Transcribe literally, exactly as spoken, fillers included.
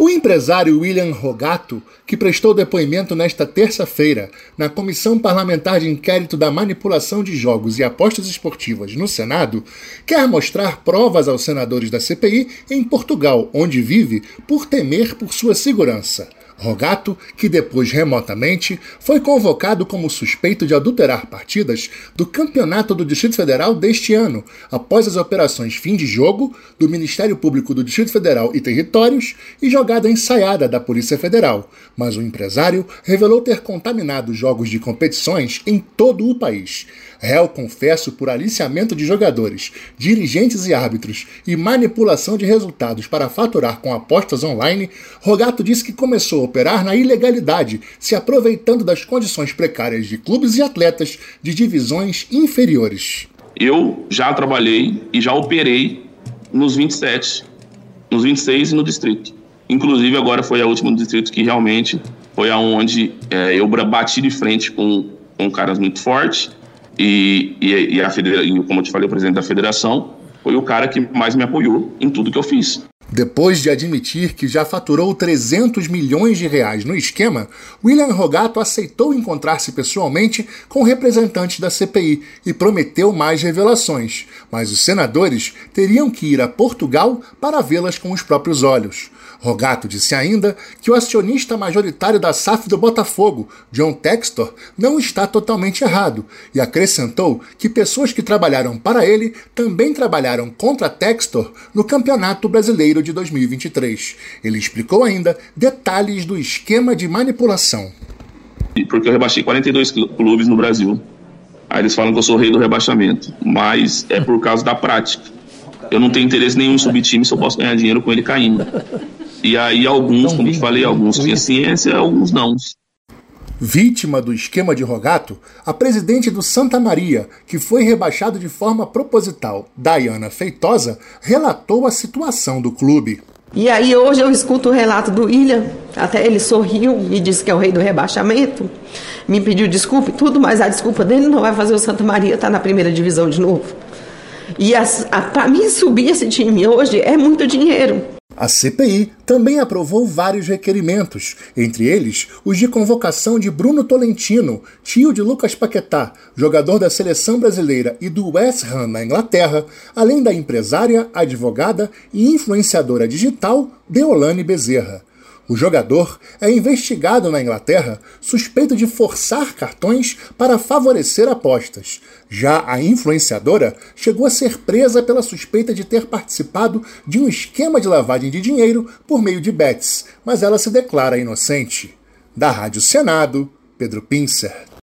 O empresário William Rogato, que prestou depoimento nesta terça-feira na Comissão Parlamentar de Inquérito da Manipulação de Jogos e Apostas Esportivas no Senado, quer mostrar provas aos senadores da C P I em Portugal, onde vive, por temer por sua segurança. Rogato, que depois remotamente foi convocado como suspeito de adulterar partidas do Campeonato do Distrito Federal deste ano, após as operações fim de jogo do Ministério Público do Distrito Federal e Territórios e jogada ensaiada da Polícia Federal, mas o empresário revelou ter contaminado jogos de competições em todo o país. Réu confesso por aliciamento de jogadores, dirigentes e árbitros e manipulação de resultados para faturar com apostas online, Rogato disse que começou a operar na ilegalidade, se aproveitando das condições precárias de clubes e atletas de divisões inferiores. Eu já trabalhei e já operei nos vinte e sete, nos vinte e seis e no distrito. Inclusive agora foi a última do distrito que realmente foi aonde é, eu bati de frente com, com caras muito fortes. E, e, e, a federa- e, como eu te falei, o presidente da federação foi o cara que mais me apoiou em tudo que eu fiz. Depois de admitir que já faturou trezentos milhões de reais no esquema, William Rogato aceitou encontrar-se pessoalmente com representantes da C P I e prometeu mais revelações, mas os senadores teriam que ir a Portugal para vê-las com os próprios olhos. Rogato disse ainda que o acionista majoritário da S A F do Botafogo, John Textor, não está totalmente errado e acrescentou que pessoas que trabalharam para ele também trabalharam contra Textor no Campeonato Brasileiro de dois mil e vinte e três. Ele explicou ainda detalhes do esquema de manipulação. Porque eu rebaixei quarenta e dois clubes no Brasil. Aí eles falam que eu sou o rei do rebaixamento, mas é por causa da prática. Eu não tenho interesse nenhum em subir time se eu posso ganhar dinheiro com ele caindo. E aí alguns, como eu te falei, alguns tinham ciência, alguns não. Vítima do esquema de Rogato, a presidente do Santa Maria, que foi rebaixado de forma proposital, Dayana Feitosa, relatou a situação do clube. E aí hoje eu escuto o relato do William, até ele sorriu e disse que é o rei do rebaixamento, me pediu desculpa e tudo, mas a desculpa dele não vai fazer o Santa Maria estar na primeira divisão de novo. E para mim subir esse time hoje é muito dinheiro. A C P I também aprovou vários requerimentos, entre eles os de convocação de Bruno Tolentino, tio de Lucas Paquetá, jogador da seleção brasileira e do West Ham na Inglaterra, além da empresária, advogada e influenciadora digital Deolane Bezerra. O jogador é investigado na Inglaterra, suspeito de forçar cartões para favorecer apostas. Já a influenciadora chegou a ser presa pela suspeita de ter participado de um esquema de lavagem de dinheiro por meio de bets, mas ela se declara inocente. Da Rádio Senado, Pedro Pincer.